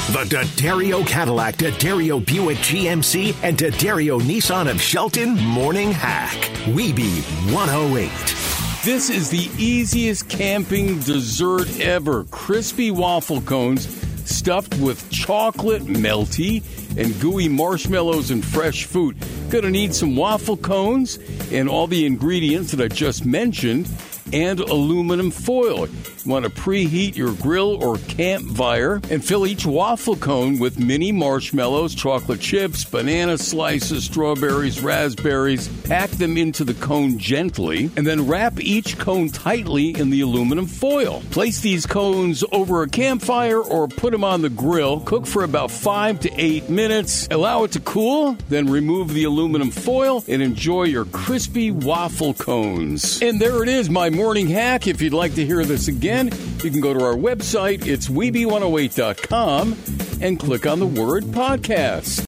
The D'Addario Cadillac, D'Addario Buick GMC, and D'Addario Nissan of Shelton Morning Hack. Weeby 108. This is the easiest camping dessert ever. Crispy waffle cones stuffed with chocolate, melty, and gooey marshmallows and fresh fruit. Gonna need some waffle cones and all the ingredients that I just mentioned, and aluminum foil. You want to preheat your grill or campfire and fill each waffle cone with mini marshmallows, chocolate chips, banana slices, strawberries, raspberries. Pack them into the cone gently and then wrap each cone tightly in the aluminum foil. Place these cones over a campfire or put them on the grill. Cook for about 5 to 8 minutes. Allow it to cool, then remove the aluminum foil and enjoy your crispy waffle cones. And there it is, my morning hack. If you'd like to hear this again, you can go to our website. It's Weeby108.com and click on the word podcast.